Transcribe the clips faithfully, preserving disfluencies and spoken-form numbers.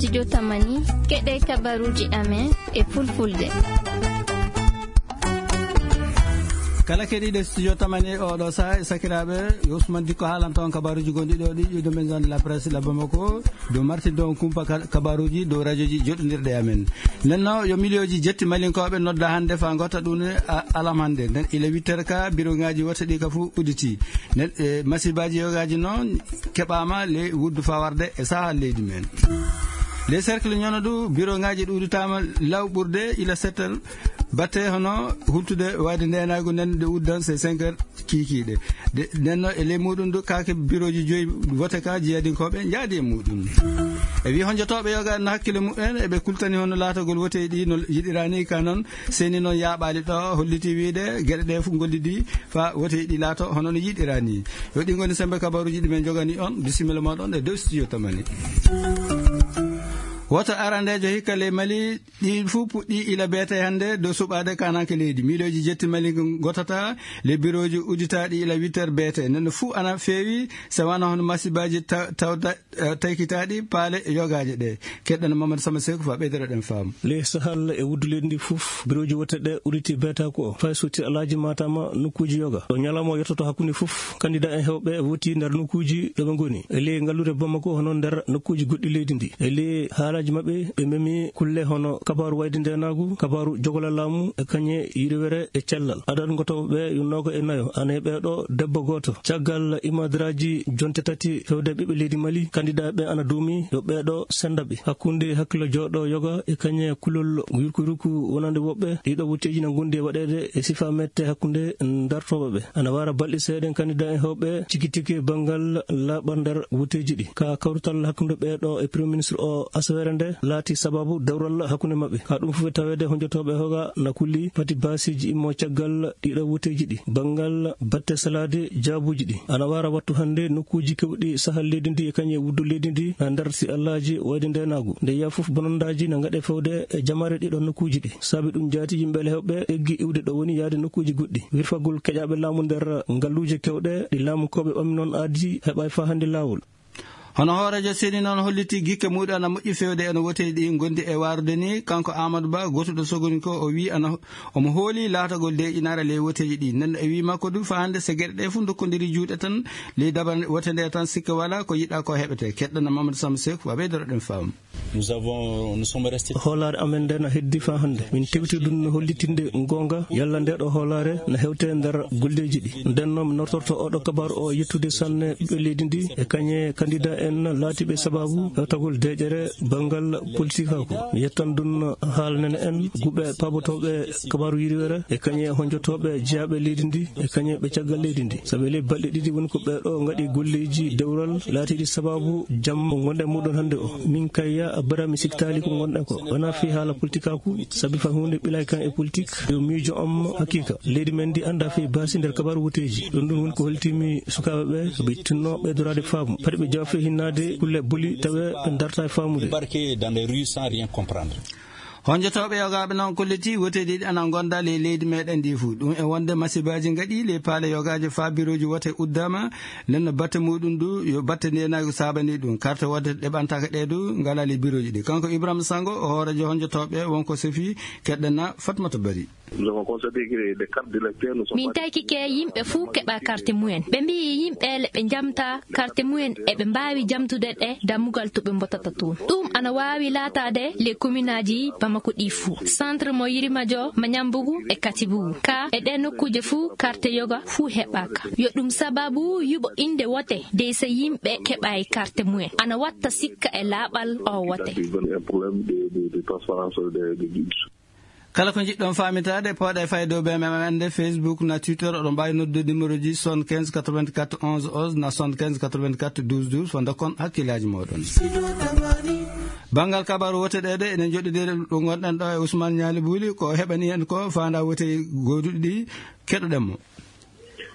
studio Tamani keɗe kabaruji amen e fulfulde. kala keɗiɗo studio Tamani oɗo saha e sakiraɓe Ousmane Dikko haalan toon kabaruji gonɗiɗi ɗo ɗi ƴiwde maison de la presse la Bamako dow martin dow kumpa kabaruji dow radio ji joɗɗodirɗe amen. nenno yo milioji jetti malinkoɓe nodda hande fa gotta ɗum alam hande nden ila huit heures ka bureau ngaji wotta ɗi ka fo uditi nen e masibaji yogaji noon keɓama le wuddu fawarde e saha leydi men. les cercles ñono ɗu bureau ngaji ɗi uditama law ɓurde ila sept heures batte hono hultude wayde ndenago nen de uddan c'est cinq heures kikiɗe nenno e ley muɗum ɗu kake bureau ji joyi vote ka jeyadinkoɓe jaadi e muɗum e wi honjotoɓe yoga no hakkille mumen eɓe kultani hono laatagol vote ɗi no yiɗirani ka noon seni noon yaɓali ɗo holliti wiide gueɗe ɗe fof gollidi fa vote ɗi laato hono no yiɗirani yo ɗi goni sembe kabaruji ɗimen jogani on bisimilla moɗon e dow studio Tamani. woto arandejo hikka le Mali ɗi fuu puɗɗi ila beete hannde dow suɓade kanake leydi miiloji jetti Mali gotata le bureau ji uditaɗi ila huit heures beete nenno fuu ana feewi so wana hono masibaji tawda taykitaɗi paale yogaje ɗe keɗɗano Mamadou Sama Sekou fa ɓeydoraɗen faamu le sahal e wuddu leydi ndi fof bureau ji wotte ɗe uditi beeta ko fay sotti alaji matama nokkuji yoga to ñalawma yettoto hakkude fof candidat en hewɓe woti nder nokkuji ɗoɓe goni e le ngallude Bamako hono nder nokkuji goɗɗi leydi ndi e le haalaji mabɓe ɓe memi kulle hono kabaru wayde ndenagu kabaru jogola laamu e kañe yiriwere e cellal adat gotoɓe yunnoko e nayo ane ɓeɗo debbo goto caggal imadiraji jonte tati fewde ɓiɓɓe leydi Mali candidat ɓe ana duumi yo ɓeɗo sendaɓe hakkude hakkilo joɗo yoga e kañe kulol yurku yurku wonande woɓɓe ɗiɗo wutteji ne gondi e waɗede e sifa mette hakkude dartoɓeɓe ana wara balɗi seeɗen candidat en hewɓe ciki tiki banggal laaɓa nder wutteji ɗi ka kawrutal hakkude ɓeɗo e premier ministre o asawere nde laati sababu dawral hakkunde mabɓe ka ɗum fof tawede honjotoɓe hoga na kulli pati basiji immo caggal ɗiɗo wuteji ɗi bangal batte salade jaabuji ɗi ana wara wattu hande nokkuji kewɗi sahal leydi ndi e kañe wuddu leydi ndi na nder si allaji wayde ndenagu nde yiya fof bonondaji na gaɗe fewde e jamare ɗiɗo nokkuji ɗi saabi ɗum jaati yimɓele hewɓe eggi iwde ɗo woni yaade nokkuji goɗɗi wirfagol keƴaɓe laamu nder ngalluje kewɗe ɗi laamukoɓe ɓammi noon aadi heɓa fa hande lawol hono hoorejo seni noon holliti gikke muɗum ana moƴƴi fewde eno woteji ɗi gondi e warude ni kanko Amadou Ba gotuɗo sogoni ko o wi ana omo hooli laatagol deƴinare ley woteji ɗi nenno e wi makko du fa hande so gueɗe ɗe fof dokkodiri juuɗe tan ley daba wote nde tan sikka wala ko yiɗa ko heɓete keɗɗana Mamadou Sama Sekou waɓeydoroɗen faamu nous avons nous sommes restés hoolare amen nde no heddi fa hande min tewti ɗum no hollitinde gonga yalla nde ɗo hoolare no hewte nder golleji ɗi nden noon mi nortorto oɗo kabaru o yettude sanne ɓiɓɓe leydi ndi e kañe candidat en laatiɓe sababu hewtagol deƴere bangal politique hako mi yettan ɗum haalnene en guɓe pabotoɓe kabaru yiriwere e kañe honjotoɓe jeyaɓe leydi ndi e kañe ɓe caggal leydi ndi saabi ley balɗe ɗiɗi woni ko ɓeɗo gaɗi golleji dewral laatiɗi sababu jam gonɗe muɗon hande o min kayya bara mi siktali ko gonɗen ko wona fi haala politique aku saabi fa hunde ɓilay kan e politique yo miijo am hakika leydi men ndi anda fi basi nder kabaru wuteji ɗum ɗum woni ko holtimi sukaɓeɓe ɓe tinno ɓeydorade faamu paɗi ɓe jawa fe hinnade kulle boli tawe ɓe darta e faamude barqué dans les rues sans rien comprendre honjotoɓe yogaɓe noon kolliti woteji ɗi ana gonda le leydi meɗen ndi fuu ɗum e wonde masibaji gaɗi le paale yogaji fa biroji wote uddama nenno batte muɗum du yo batte ndenago sabani ɗum carte wodde ɗeɓantaka ɗe du ngala le biroji ɗi kanko Ibrahima Sango o hoorejo honjotoɓe wonko sefi keɗɗenna Fatmata Bari min tawki ke yimɓe fuu keɓa carte mumen ɓe mbi yimɓele ɓe jamta carte mumen eɓe mbawi jamtude ɗe dammugal to ɓe mbotata toon ɗum ana wawi laatade les commune aji Bamako ɗi fuu centre mo Yirimadio Mañambugu e Katibugu ka e ɗe nokkuje fuu carte yoga fuu heɓaka yo ɗum sababu yuɓo inde wote de so yimɓe keɓa e carte mumen ana watta sikka e laaɓal o wote kala ko jiɗɗon famitade pawɗa e faydo ɓe memende Facebook na Twitter oɗon mbawi noddude numéro ji soixante-quinze quatre-vingt-quatre onze onze na soixante-quinze quatre-vingt-quatre douze douze fo dokkon hakkillaji moɗon bangal kabaru wote ɗe de enen joɗɗidire ɗo gonɗen ɗo e Ousmane Ñali Bouli ko heɓani hen ko fanda wote goduɗi ɗi keɗoɗenmo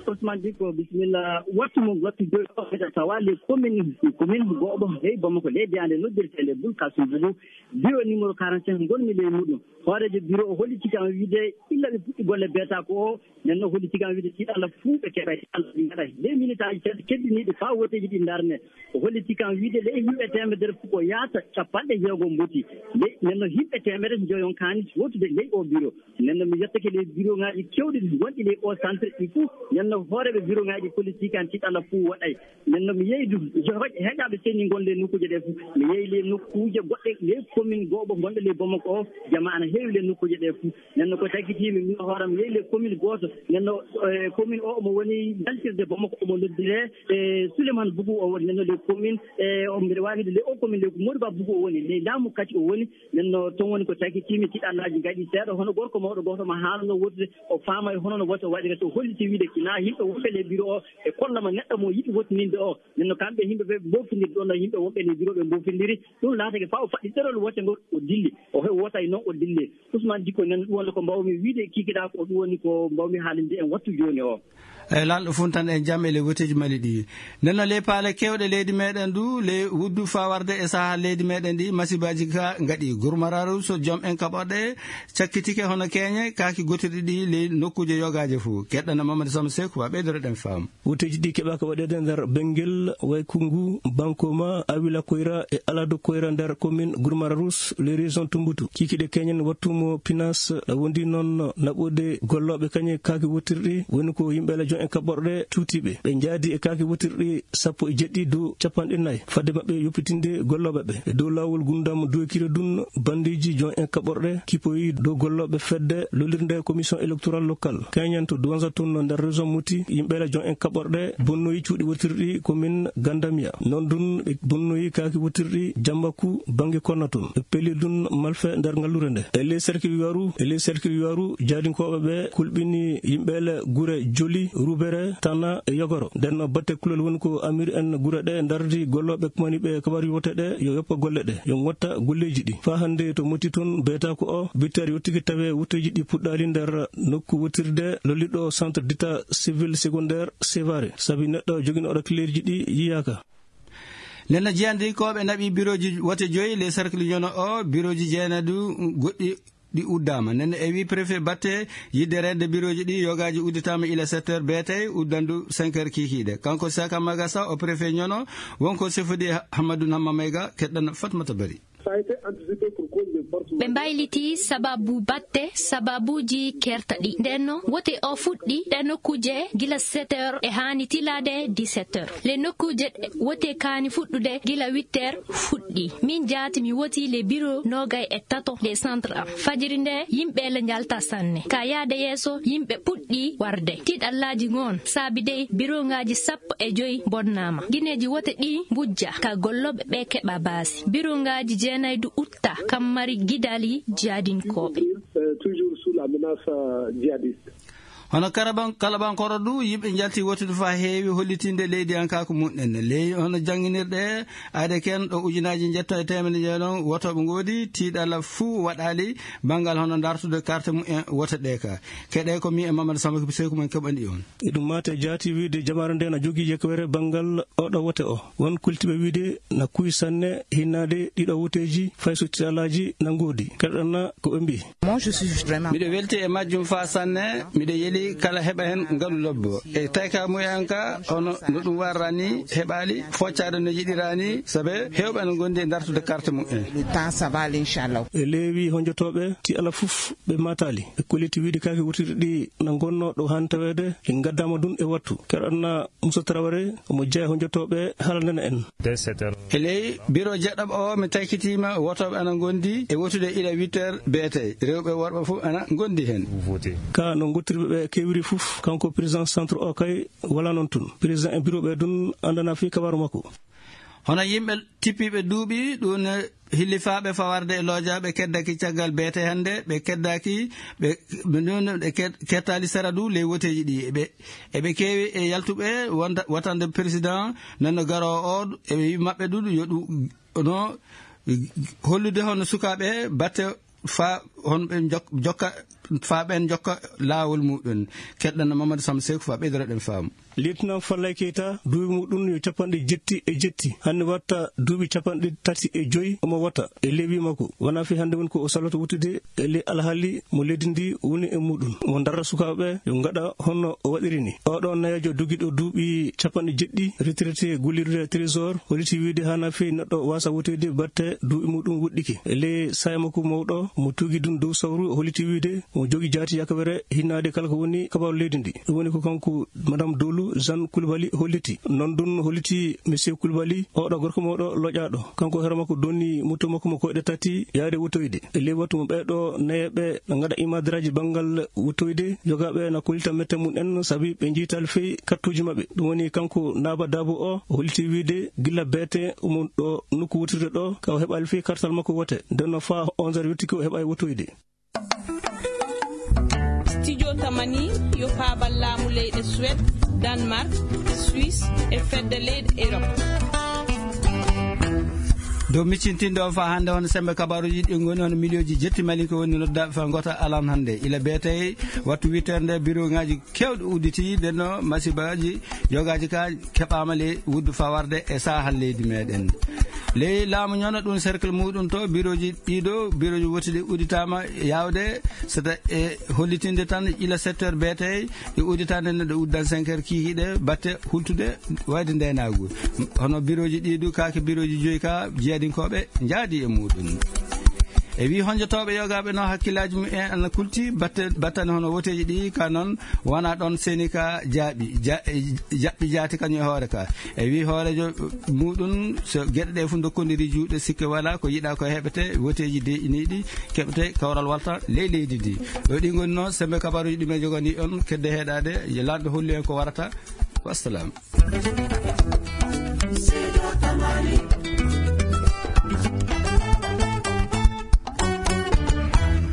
Ousmane Diko bismillah wattu mo wattu do tawali commune commune gobo hey Bamako leydi ande noddirte le bul kasum bureau numéro quarante-cinq gonmi le mudum horeje bureau o holli cikam wiide illa be futti golle beta ko nenno holli cikam wiide ci Allah fu be keba Allah ngada deux minutes aji keddini de fa woteji di darne o holli cikam wiide le himbe temedere fu ko yaata capande jeego mboti le nenno himbe temedere joyon kani wotude le o bureau nenno mi yettake le bureau ngaji kewdi gondi le o centre il faut nenno horeɓe bureau ngaji politique an tiɗala fuu waɗay nenno mi yeydu heƴaɓe senni gonɗe nokkuje ɗe fuu mi yeeyi le nokkuje goɗɗe le commune goɓo gonɗo le Bamako o jama ana heewi le nokkuji ɗe fuu nenno ko taggitimi min hooram yeeyi le commune goto nenno commune o omo woni daltirde Bamako omo noddire e Souleymane Bougou o woni nenno le commune e mbiɗa wawide le o commune le Modou Ba Bougou o woni le laamu kati o woni nenno toon woni ko taggitimi tiɗallaji gaɗi seeɗa hono gorko mawɗo goto ma haalno wottude o faama e hono no wota waɗire to holliti wiide kina yimɓe wonɓe le bureau o e kollama neɗɗo mo yiɗi wottininde o nenno kamɓe yimɓe ɓe mboftiniri ɗon no yimɓe wonɓe le bureau ɓe mbofindiri ɗum laatake fa o faɗɗi ɗerol wote ngol o dilli o he wotay noon o dilli Ousmane Diko nen ɗum woni ko mbawmi wiide kikiɗa ko ɗum woni ko mbawmi haalinde en wattu joni o e lalɗo funtan en jaam e le woteji mali ɗi nenno le paale kewɗe leydi meɗen du le wuddu fawarde e saaha leydi meɗen ɗi masibaji ka gaɗi gurmararu so joom en kaɓoɗe cakkitike hono keñe kaki gotirɗi ɗi le nokkuje yogaji fou keɗɗana Mamadou Samba Sekou wa ɓeydoroɗen faam woteji ɗi keɓa ko waɗede nder Benguel Waykungu Bankoma Awila Koyra e Alado Koyra nder commune Gurmararus le région Tumbutu kikiɗe keñen wattumo pinas wondi noon naɓode golloɓe kañe kaki wotirɗi woni ko yimɓe jon en kaɓorɗe tuutiɓe ɓe jaadi e kaki wotirɗi sappo e jeɗɗi dow capanɗe nayyi fadde mabɓe yoppitinde golloɓe ɓe e dow lawol gumdam doykire dun bandiji jon en kaɓorɗe kipoyi dow golloɓe fedde lolirde commission électoral local kañen to duwanza toon nder région Mouti yimɓele jon en kaɓorɗe bonnoyi cuuɗi wotirɗi commune Gandamia noon dun ɓe bonnoyi kaki wotirɗi Jambakou banggue Konna toon ɓe peeli dun malfe nder ngallure nde e les cercle wiwaru e les cercle wiwaru jaadinkoɓe ɓe kulɓini yimɓele guure joli Rubere Tana e Yogoro nden batte kulol woni ko amir en gure ɗe dardi golloɓe kumaniɓe kabaru wote ɗe yo yoppa golle ɗe yo watta golleji ɗi fa hande to Moti toon beta ko o bittari yottiki tawe wotteji ɗi puɗɗali nder nokku wotirde lolliɗo centre d'état civil secondaire Sévaré sabi neɗɗo joguinoɗo clérji ɗi yiyaka nenno jiyandi koɓe naɓi bureau ji wote joyi les cercle ñono o bureau ji jeenadu goɗɗi ɗi uddama nenne e wi préfet batte yidde rende bureau ji ɗi yogaji udditama ila sept heures beete uddandu cinq heures kikiɗe kanko Saka Magassa o préfet ñono wonko sefodi Hamadou Hamma Mayga keɗɗan Fatmata Bari ɓe mbayliti sababu batte sababuji kertaɗi ndenno wote o fuɗɗi ɗe nokkuje gila sept heures e hani tilade dix-sept heures le nokkuje wote kani fuɗɗude gila huit heures fuɗɗi min jaati mi woti le bureau nogay e tato le centre am fajiri nde yimɓe le jalta sanne ka yaade yeeso yimɓe puɗɗi warde tiɗallaji gon saabi dey bureau ngaji sappo e joyi bonnama guineji wote ɗi bujja ka golloɓe ɓe keɓa baasi bureau ngaji jeenaydu utta kam mari gidali jadinkoɓe toujours sous la menace djihadiste hono karaban kalabankoro du yimɓe jalti wotude fa heewi hollitinde leydi an kako munɗen ley hono jangguinirɗe ade ken ɗo ujunaji jetto e temedde jeeɗon wotoɓe goodi tiiɗalla fuu waɗali banggal hono dartude carte mumen woto ɗe ka keɗe ko mi e Mamadou Samba Sekou men keɓandi on e ɗum mate jaati wiide jamare nde na jogui jekkowere banggal oɗo wote o won kultiɓe wiide na kuy sanne hinnade ɗiɗo woteji fay so tiɗalaji na goodi keɗɗanna ko ɓe mbi miɗo welti e majjum fa sanne miɗo yeeli kala heɓa hen ngalu lobbo e tayka mumen ka hono no ɗum warrani heɓali foccade no yiɗirani saabe hewɓe no gondi e dartude carte mumen e leewi honjotoɓe ti ala foof ɓe matali e koliti wiide kake wutirɗe ɗi no gonno ɗo han tawede ɗi gaddama dun e wattu keɗanna Moussa Traoré omo jeeya honjotoɓe halandena en e ley bureau jeɗɗoɓe o mi taykitima wotoɓe ana gondi e wotude ila huit heures beete rewɓe worɓe foof ana gondi hen ka no gottirɓeɓe kewri foof kanko président centre o kay wala noon tun président e bureau ɓe dun andana fi kabaru makko hono yimɓe tippiɓe duuɓi ɗum hillifaɓe fawarde e loojaɓe keddaki caggal beete hande ɓe keddaki ɓe ɓe kettali sara du ley woteji ɗi eɓe eɓe keewi e yaltuɓe watande président nanno garo o eɓe wi mabɓe ɗuɗu yo ɗum no hollude hono sukaɓe batte fa honɓe jokka faaben jokka laawol mudun keddana Mamadou Sam Sekou fa bedoro den faamu lieutenant Fallay Keita duubi mudun yo capanɗe jetti e jetti hande watta duubi capanɗe tati e joyi omo wata e lewi makko wana fi hande won ko o saloto wutude e le alhaali mo leydi ndi woni e mudun mo darra sukaɓe yo ngada honno o waɗiri ni oɗo nayajo dogiɗo duuɓi capanɗe jeɗɗi retraité gollirde trésor holiti wiide hana fi neɗɗo wasa wutede batte duuɓi muɗum wuɗɗiki e le saye makko mawɗo mo tugi dun dow sawru holiti wiide mo jogi jaati yakabere hinnade kala ko woni kabaru leydi ndi ɗum woni ko kanko madame Dolu Jean Koulibaly holliti non dun holliti monsieur Koulibaly oɗo gorko mawɗo loƴaɗo kanko hera makko donni muto makko mo koyɗe tati yaade wutoyde e le wattu mo ɓeɗo nayeɓe ngada imadiraji bangal wutoyde jogaɓe na kolita mette mum en saabi ɓe jiital feyi kattuji mabɓe ɗum woni kanko Naba Dabo o holliti wiide gilla beete umon ɗo nokku wutirde ɗo ka o heɓali feyi kartal makko wote ndenno fa onze heures yettiki o heɓa wutoyde studio tamani yo paabal laamu leyɗe Suède Danemark Suisse e fedde leyɗe Europe do miccintindo fa hande on sembe kabaruji ɗi goni on milioji jetti mali ko woni noddaɓe fa gota alan hande ila beete wattu witterde bureau ngaji kewɗe udditi denno masibaji yogaji ka keɓama le wuddu fa warde e sahal leydi meɗen ley laamu ñona ɗum cercle muɗum to bureau ji ɗiɗo bureau ji wotiɗi udditama yawde seda e hollitinde tan ila sept heures beete e udditande neɗɗo uddan cinq heures kikiɗe batte hultude wayde ndenagu hono bureau ji ɗiɗo kake bureau ji joyi ka jeeɗinkoɓe jaadi e muɗum e wi honjotoɓe yogaɓe no hakkillaji mumen ana kulti batte battane hono woteji ɗi ka noon wona ɗon seni ka jaaɓi jaɓɓi jaati kañum e hoore ka e wi hoorejo muɗum so gueɗe ɗe fof dokkodiri juuɗe sikke wala ko yiiɗa ko heɓete woteji deƴƴiniɗi keɓete kawral walta ley leydi ndi ɗo ɗi goni noon sembe kabaruji ɗumen jogani on kedde heeɗade lanɓe holli en ko warata wassalam. Studio Tamani.